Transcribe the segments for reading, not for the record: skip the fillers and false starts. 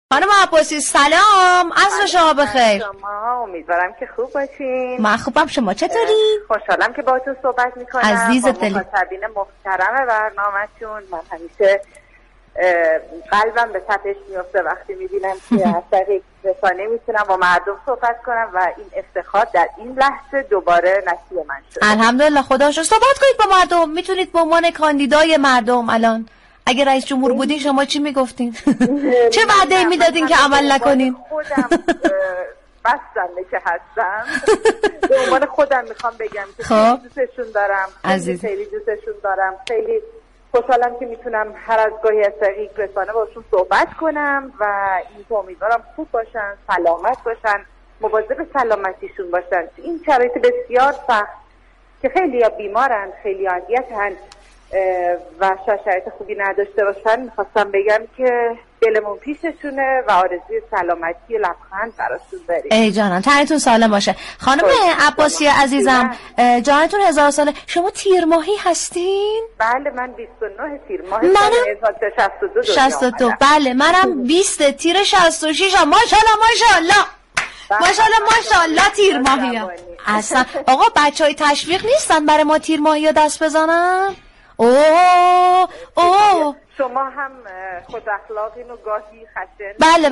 خانم عباسی سلام، عصر شما بخیر. شما امیدوارم که خوب باشین. من خوبم، شما چطوری؟ خوشحالم که باهاتون صحبت میکنم. عزیز دلی. مخاطبین محترم برنامه‌تون، من همیشه قلبم به تپش میفته وقتی میبینم که از طریق رسانه میتونم با مردم صحبت کنم و این افتخار در این لحظه دوباره نصیب من شد. الحمدلله، خدا شکر. صحبت کنید با مردم. میتونید به عنوان کاندیدای مردم الان اگه رئیس جمهور بودین شما چی میگفتین؟ چه وعده میدادین که عمل نکنین؟ خودم بستنده که هستم به عنوان خودم میخوام بگم که خیلی دوستشون دارم، خیلی دوستشون دارم، خیلی خوشحالم که میتونم هر از گاهی از طریق رسانه باشون صحبت کنم و این که امیدوارم خوب باشن، سلامت باشن، مواظب سلامتیشون باشن. این شرایط بسیار سخت که خیلی ها بیمارن، خیلی ها اذیتن و شرایط خوبی نداشته باشن، میخواستم بگم که دلمون پیششونه و آرزوی سلامتی و لبخند براشون داریم. ای جانم، تنتون سالم باشه. خانم عباسی عزیزم، جانتون 1000 ساله. شما تیر ماهی هستین؟ بله، من 29 تیر ماهی، منم 62. بله، منم 20 تیر 66. ماشاءالله ماشاءالله ماشاءالله تیر ماهی اصلا. آقا بچهای تشویق نیستن برای ما تیر ماهی ها دست بزنن؟ اوه شما هم خود اخلاقین و گاهی خشن. بله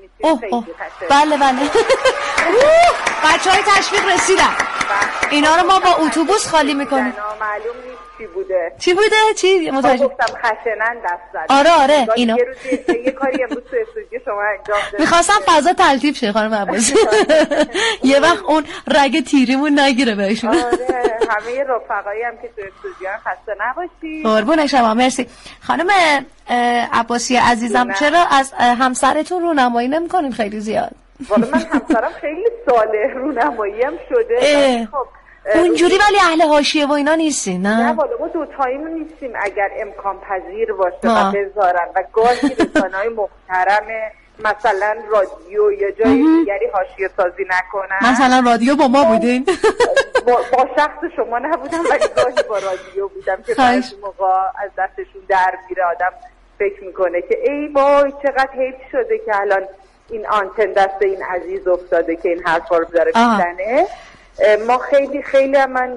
بچهای تشویق رسیدن. اینا رو ما با اتوبوس خالی میکنیم. معلوم نیست چی بوده؟ چی متوجه گفتم خشنن دست زد. آره اینا یه کاری امروز تو استودیو شما انجام دادید. می‌خواستم فضا تلطیف شه خانم عباسی. یه وقت اون رگ تیریمون نگیره بهشون. آره، همه رفقایی هم که تو استودیو خسته نباشید. قربون شما، مرسی. خانم عباسی عزیزم، چرا از همسرتون رونمایی نمی‌کنین خیلی زیاد؟ والا من همسرم خیلی ساله رونمایی هم شده. خب اونجوری ولی اهل حاشیه و اینا نیستین؟ نه والا ما دوتاییمون نیستیم اگر امکان پذیر باشه و بذارن و گاهی رسانه‌های محترم مثلا رادیو یا جای دیگری حاشیه سازی نکنن. مثلا رادیو با ما بودین؟ با شخص شما نبودم ولی گاهی با رادیو بودم که بعضی موقع از دستشون در میره، آدم فکر میکنه که ای وای چقدر حیف شده که الان این آنتن دست این عزیز افتاده که این حرفا رو داره میزنه. ما خیلی هم من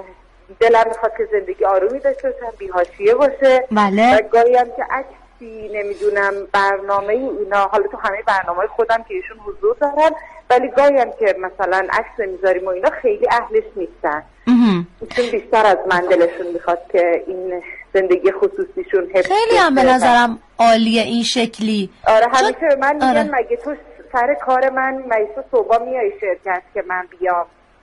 دلم میخواد که زندگی آرومی داشته باشم، بی حاشیه باشه. بله. و گاهی هم که عکسی نمیدونم برنامه اینا، حالا تو همه برنامه خودم که ایشون حضور دارن ولی گاهی هم که مثلا عکس نمیذاریم و اینا خیلی اهلش نیستن. ایشون بیشتر از من دلشون میخواد که این زندگی خصوصیشون حفظ خیلی هم به نظرم عالیه این شکلی. آره همیشه به من میگن مگه تو سر کار من مگه صبح میای شرکت که من بیام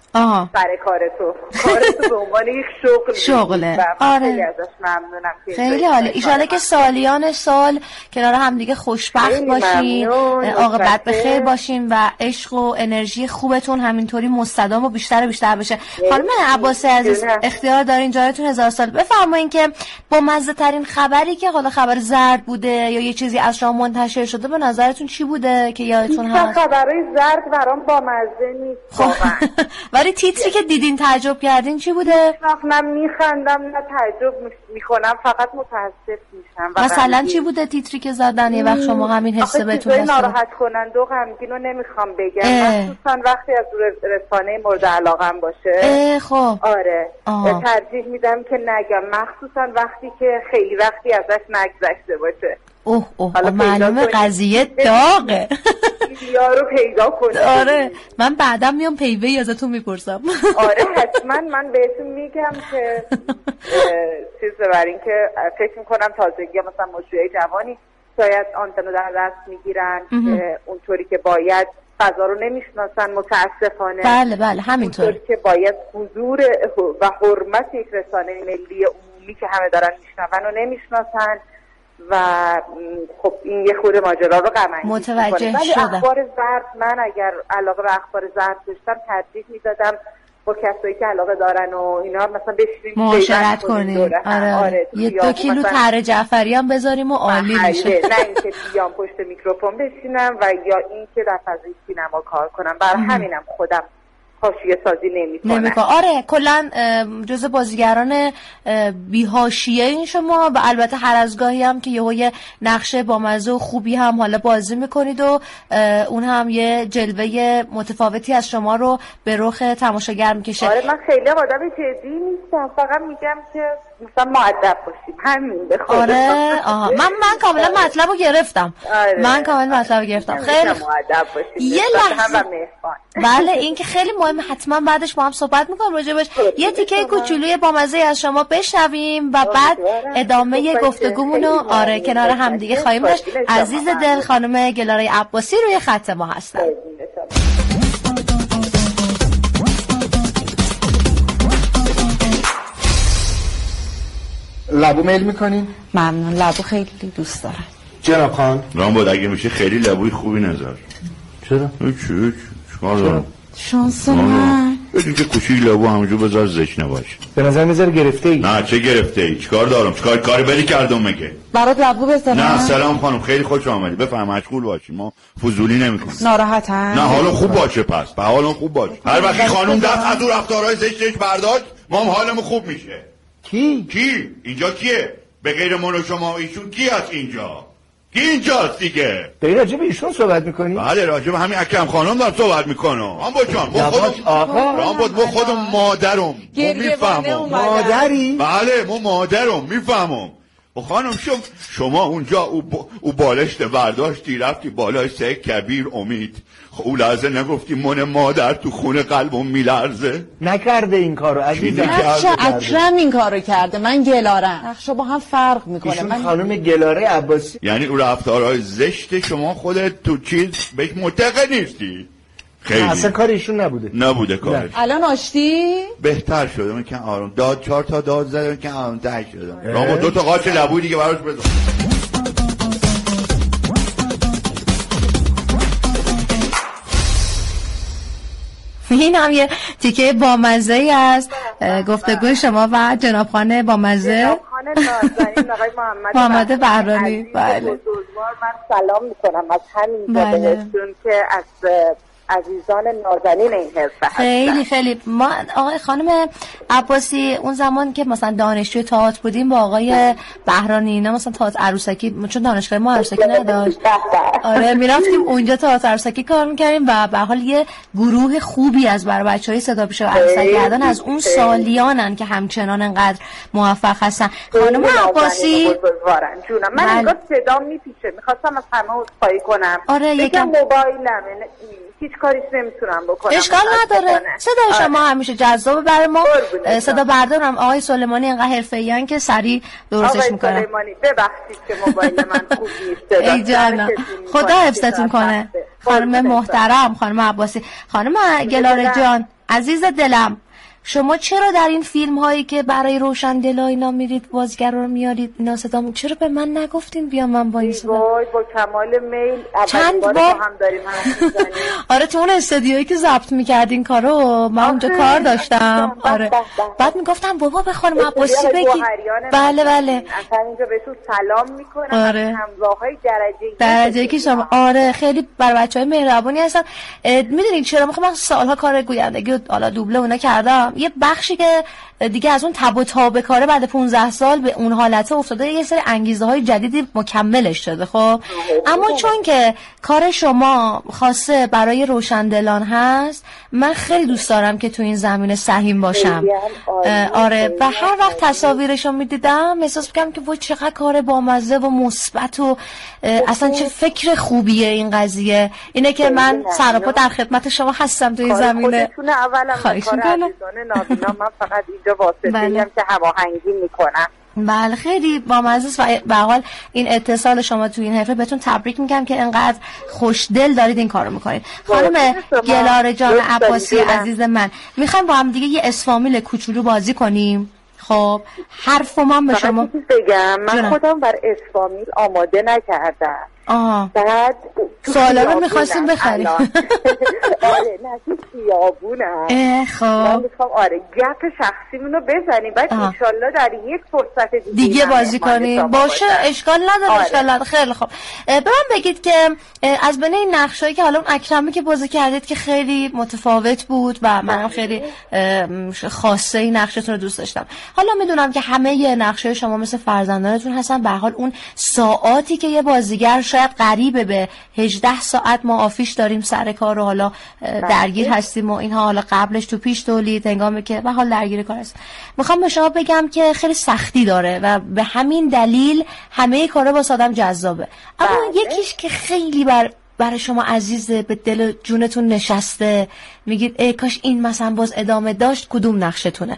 سر کار تو به عنوان یک شغله. خیلی ازش ممنونم. خیلی عالی. ایشالا که سالیان سال کنار هم دیگه خوشبخت باشین، عاقبت بخیر باشین و عشق و انرژی خوبتون همینطوری مستدام و بیشتر و بیشتر بشه. خانم عباسی عزیز، اختیار دارین، جایتون 1000 سال. بفرمایین که با مزه ترین خبری که حالا خبر زرد بوده یا یه چیزی از شما منتشر شده به نظرتون چی بوده که یادتون هست؟ خبرای زرد برام با مزه نیست واقعا. ولی تیتری که دیدین تعجب کردین چی بوده؟ نه میخندم نه تعجب میکنم، فقط متاسف میشم. مثلا چی بوده تیتری که زدن یه وقت شما همین حس بهتون رسید؟ ناراحت کننده و غمگین رو نمیخوام بگم، مخصوصا وقتی از رسانه مورد علاقم باشه. خب آره ترجیح میدم که نگم، مخصوصا وقتی که خیلی وقتی ازش نگذشته باشه. معلومه قضیه داغه. یارو پیدا کنه. آره من بعدم میام پیوی ازتون میپرسم. آره حتما من بهتون میگم که چیز بر این که فکر میکنم تازگی مثلا مجریای جوانی شاید آنتنو در دست میگیرن که اونطوری که باید فضا رو نمیشناسن متاسفانه. بله همینطور. اونطوری که باید حضور و حرمت یک رسانه ملی عمومی که همه دارن میشنون و نمیشناسن و خب این یه خورده ماجرا رو غم‌انگیز متوجه شدم. اخبار زرد، من اگر علاقه به اخبار زرد داشتم ترجیح میدادم با کسایی که علاقه دارن و اینا مثلا بشینیم معاشرت کنیم. آره. یه 2 کیلو تره جعفری هم بذاریم و عالی میشه. نه اینکه بیام پشت میکروفون بشینم و یا اینکه در فضای سینما کار کنم. برای همینم خودم حاشیه سازی نمیکنن. آره کلا جزء بازیگران بی‌حاشیه این شما و البته هر از گاهی هم که یه نقشه بامزه و خوبی هم حالا بازی میکنید و اون هم یه جلوه متفاوتی از شما رو به رخ تماشاگر میکشه. آره من خیلی آدم جدی نیستم، فقط میگم که مثلا مؤدب باشیم همین به خدا. آره من کاملا مطلبو گرفتم. آره. من کاملا مطلبو گرفتم. خیلی مؤدب باشیم یه لحظه. بله این که خیلی مهمه، حتما بعدش با هم صحبت میکنم راجبش. یه تیکه کوچولوی بامزه از شما بشنویم و بعد ادامه گفتگومونو آره کنار هم دیگه خواهیم داشت. عزیز دل خانم گلاره عباسی روی خط ما هستن. لبو میل میکنین؟ ممنون، لبو خیلی دوست دارم. جناب خان رام بود اگه میشه خیلی لبوی خوبی نذار. چرا؟ چکار دارم؟ شانس من بدون که کوچیک لبو همونجور بذار زشت نباشه. به نظر میذاره گرفته ای. نه چه گرفته ای؟ چیکار دارم؟ چیکار کاری بلی کردم مگه؟ برات لبو بذارم؟ نه سلام خانم خیلی خوش آمدید. بفرمایید مشغول باشید، ما فضولی نمیکنیم. ناراحتم؟ نه حالم خوب باشه پس. به حالم خوب باشه. هر وقت خانم دست از اون رفتارهای زشتش برداشت ما هم حالمون خوب میشه. کی؟ اینجا کیه؟ به غیر من و شما ایشون کی هست اینجا؟ کی اینجاست دیگه؟ داری راجب ایشون صحبت میکنی؟ بله راجب همین اکرم خانم دارم صحبت میکنم. هم باشم با خودم مادرم میفهمم. مادری؟ بله ما مادرم میفهمم. و خانم شما اونجا او بالشت برداشتی رفتی بالای سه کبیر امید. او لحظه نگفتی من مادر تو خون قلبم میلرزه؟ نکرده این کارو عزیزم. نقش اکرم این کارو کرده، من گلارم. نقشا با هم فرق میکنه. ایشون خانم گلاره عباسی. یعنی او رفتارهای زشت شما خودت تو چیز بهش معتقد نیستی؟ خیلی اصلا کار ایشون نبوده کارش. الان آشتی؟ بهتر شده من که آروم داد 4 تا داد زدم که آروم تر شدم. رامو 2 تا قاچ لبوی دیگه براش بزن. این هم یه تیکه بامزه‌ای از گفتگوی شما و جناب خانه بامزه جناب خانه نازنین آقای محمد بهرانی. بله بزرگوار من سلام میکنم از همینجا بهشون که از عزیزان نازنین این حرفه هستن. خیلی ما آقای خانم عباسی اون زمان که مثلا دانشجوی تئاتر بودیم با آقای بهرانی اینا مثلا تئاتر عروسکی، چون دانشگاه ما عروسکی نداشت آره میرفتیم اونجا تئاتر عروسکی کار میکردیم و به حال یه گروه خوبی از برای بچهای صدا پیشه و عروسک کردن از اون سالیانن که همچنان انقدر موفق هستن. خانم عباسی جونم من انگار صدا میپیچه، میخواستم از همه عذرخواهی کنم. آره یکم موبایلم هیچ کاریش نمیتونم بکنم. اشکال نداره. صدای شما همیشه جذابه برای ما. صدا بردارم آقای سلیمانی انقدر حرفه‌ایان که سریع درستش میکنه. آقای سلیمانی ببخشید که موبایل من خوب نیست. ای جانا خدا حفظتون کنه. خانم محترم خانم عباسی. خانم گلاره جان عزیز دلم، شما چرا در این فیلم هایی که برای روشندلا اینا میرید بازیگر رو میارید اینا صدا چرا به من نگفتین بیام من با این صدا؟ وای با کمال میل چند بار هم داریم آره تو اون استودیویی که ضبط میکردین کارو من اونجا کار داشتم. آره بعد میگفتم بابا به خانم عباسی بگی. بله اصلا اینجا بهشون سلام میکنم. آره. همراهای درجه که شما آره خیلی بر بچهای مهربونی هستن. میدونید چرا من سالها کار گویندگی حالا دوبله اونا کردم، یه بخشی که دیگه از اون تب و تاب کاره بعد 15 سال به اون حالته افتاده، یه سری انگیزه های جدیدی مکملش شده. خب اما چون که کار شما خاصه برای روشندلان هست من خیلی دوست دارم که تو این زمینه سهیم باشم. آره و هر وقت تصاویرشو میدیدم احساس میکنم که وای چقدر کار بامزه و مثبت و اصلا چه فکر خوبیه این قضیه. اینه که من سراپا در خدمت شما هستم تو این زمینه. خواهش میکنم. من فقط اینجا واسطه‌ایم که هماهنگی میکنم. بله خیلی بامزه است و به حال این اتصال شما تو این حرفه بهتون تبریک میگم که انقدر خوشدل دارید این کارو میکنید. خانم گلاره جان عباسی عزیز من میخوایم با هم دیگه یه اسفامیل کوچولو بازی کنیم. خب حرفو من به شما بگم من خودم بر اسفامیل آماده نکردم. بعد سوالا رو می‌خواستیم بخریم. آره نه تو خیابونم. خب من میخوام گپ شخصیمون رو بزنیم بعد انشالله در یک فرصت دیگه بازی کنیم. باشه اشکال نداره. اشکال نداره. خیلی خوب. به من بگید که از بین این نقشایی که حالا اون اکرمی که بازی کردید که خیلی متفاوت بود و منم خیلی خاصه این نقشتون رو دوست داشتم. حالا میدونم که همه نقشای شما مثل فرزندانتون هستن، به هر حال اون ساعاتی که یه بازیگر شاید قریبه به 18 ساعت ما آفیش داریم سر کار و حالا درگیر هستیم و اینها، حالا قبلش تو پیش تولید هنگامی که به حال درگیر کار هست. میخوام به شما بگم که خیلی سختی داره و به همین دلیل همه کارا با آدم جذابه، اما یکیش که خیلی برای شما عزیزه، به دل جونتون نشسته، میگید ای کاش این مثلا باز ادامه داشت، کدوم نقشتونه؟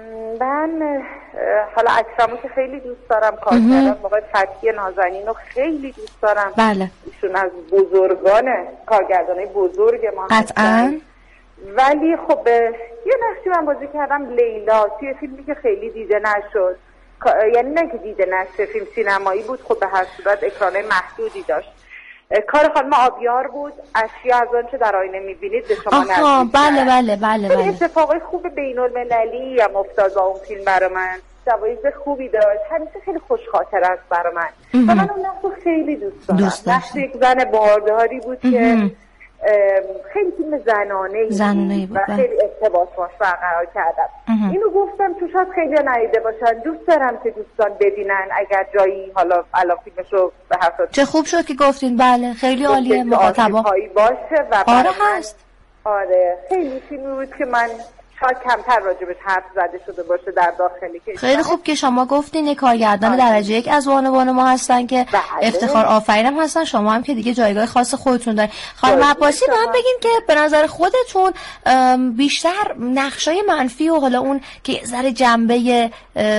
من حالا اکرمو که خیلی دوست دارم، کارگردان موقع فتحی نازنین رو خیلی دوست دارم. بله ایشون از بزرگان کارگردانای بزرگ ما قطعاً. ولی خب یه نقشی من بازی کردم، لیلا، توی فیلمی که خیلی دیده نشد، یعنی نه که دیده نشد، فیلم سینمایی بود، خب به هر صورت اکرانای محدودی داشت. کار خانم آبیار بود، اشیا از آنچه در آینه میبینید به شما نزدیک. بله. اتفاقای خوب بین‌المللی هم افتاد با اون فیلم برای من، جوایز خوبی داشت، همیشه خیلی خوش خاطر است برای من و من اون نقش خیلی دوست دارم. نقش یک زن بارداری بود که خیلی فیلم زنانه‌ای بود و خیلی ارتباط باش برقرار کردم. اینو گفتم تو شاید خیلی ندیده باشن، دوست دارم که دوستان ببینن اگر جایی حالا فیلمشو به هر صورت. چه خوب شد که گفتین. بله خیلی عالیه، مخاطبا باشه و آره هست. آره خیلی فیلمی بود که من شاید کمتر راجبش حرف زده شده باشه در داخلی که خیلی خوب که شما گفتین یک کارگردان درجه یک از بانوان ما هستن که افتخار آفرینم هستن، شما هم که دیگه جایگاه خاص خودتون دارین. خانم عباسی به من بگین که به نظر خودتون بیشتر نقشای منفی و حالا اون که ذره جنبه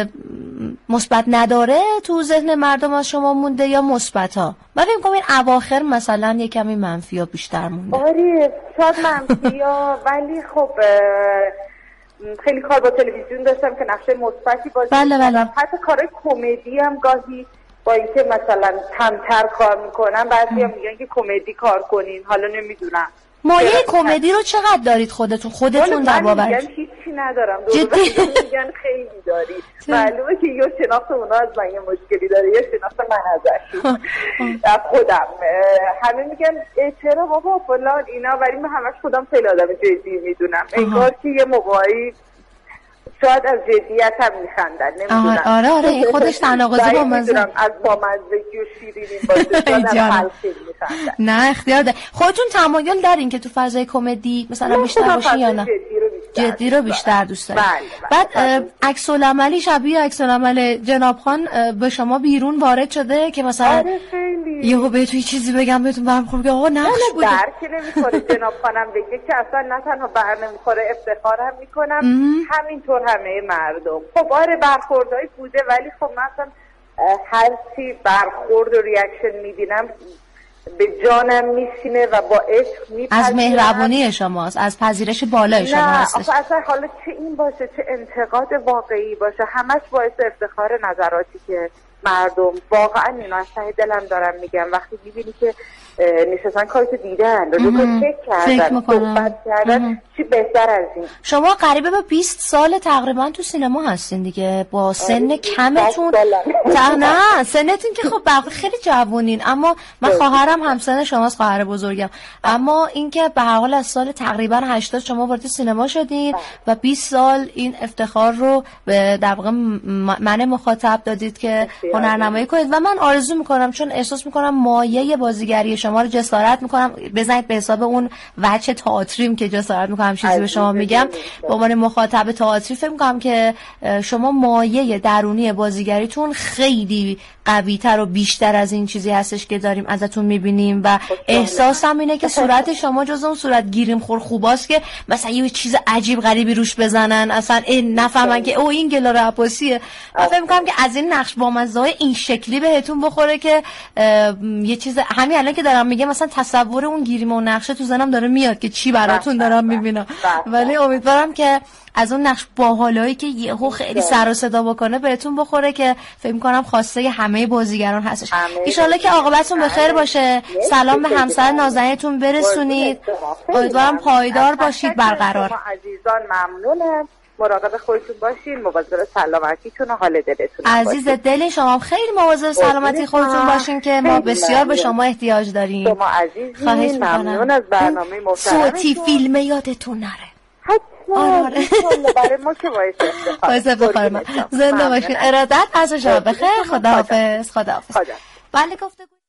مثبت نداره تو ذهن مردم از شما مونده یا مثبت‌ها؟ من فکر می‌کنم این اواخر مثلا یه کمی منفی‌ها بیشتر مونده. آره شاید منفی‌ها ولی خب خیلی کار با تلویزیون داشتم که نقشه مثبتی بازی کردم. حتی کارهای کمدی هم گاهی با اینکه مثلا کمتر کار میکنم بعضی هم میگن که کمدی کار کنین، حالا نمیدونم. مایه کمدی رو چقدر دارید خودتون در باور؟ من میگن هیچی ندارم، میگن خیلی داری. معلومه که یا شناخت اونا از من یه مشکلی داره یا شناخت من ازشون از خودم. همه میگن چرا بابا فلان اینا، ولی من همش خودم خیلی آدم جدی میدونم، انگار که یه موقعی شاید از جدیت هم میخندن، نمیدونم. آره این خودش تناقضه با مزه، از با مزگی و شیرینی باشه شاید هم خیلی میخندن. نه اختیار ده. خودتون تمایل دارین که تو فضای کمدی مثلا بیشتر باشین یا نه؟ جدی رو بیشتر دوست دارین. بعد عکس العملی شبیه عکس العمل جناب خان به شما بیرون وارد شده که مثلا یهو بهتون چیزی بگم بهتون برمیخوره که آقا نقش بوده؟ درک نمی‌کنه جناب خانم بگه که اصلا نه تنها بر نمیخوره افتخار هم میکنم، همینطور همه مردم. خب آره برخوردایی بوده ولی خب مثلا هر چی برخورد و ریاکشن میبینم به جانم میشینه و با عشق میپذیرم. از مهربانی شماست، از پذیرش بالای شما هستش. نه اصلا حالا چه این باشه چه انتقاد واقعی باشه همش باعث افتخار نظراتی که مردم واقعا اینا از ته دلم دارم میگم. وقتی میبینی که نشستن کارتو دیدن رو فکر کردن صحبت کردن، چی بهتر از این؟ شما قریبه به 20 سال تقریبا تو سینما هستین دیگه، با سن کمتون. نه سنتون که خب بقیه خیلی جوونین، اما من خواهرم همسن شماست، خواهر بزرگم، اما اینکه به هر حال از سال تقریبا 80 شما وارد سینما شدین و 20 سال این افتخار رو به در واقع من مخاطب دادید که هنرنمایی کنید و من آرزو میکنم، چون احساس میکنم مایه بازیگری شما رو جسارت میکنم، بزنید به حساب اون وجه تئاتریم که جسارت میکنم چیزی به شما میگم، به عنوان مخاطب تئاتری فکر میکنم که شما مایه درونی بازیگریتون خیلی قوی‌تر و بیشتر از این چیزی هستش که داریم ازتون میبینیم و احساسم اینه که صورت شما جز اون صورت گیریم خور خوباست که مثلا یه چیز عجیب غریبی روش بزنن اصلا نفهمن که او این گلاره عباسیه. من فکر میکنم که از این نقش بامزه غذای این شکلی بهتون بخوره که یه چیز همین الان که دارم میگم مثلا تصور اون گیریم و نقشه تو ذهنم داره میاد که چی براتون دارم میبینم، ولی امیدوارم که از اون نقش باحالایی که یهو خیلی سر و صدا بکنه بهتون بخوره که فکر می‌کنم خواسته همه بازیگران هستش. ان شاءالله که عاقبتتون بخیر باشه. سلام به همسر نازنینتون برسونید. امیدوارم پایدار باشید برقرار. عزیزان ممنونم. مراقب خودتون باشین، مواظب سلامتیتون و حال دلتون. عزیز دل شما خیلی مواظب سلامتی خودتون باشین که ما بسیار به شما احتیاج داریم. شما عزیزین، ممنون از برنامه محترمتون. صوتی فیلم یادتون نره. آره برای ما که باعث افتخار. زنده باشین. ارادت از شما بخیر. خداحافظ. خداحافظ. بله گفتگو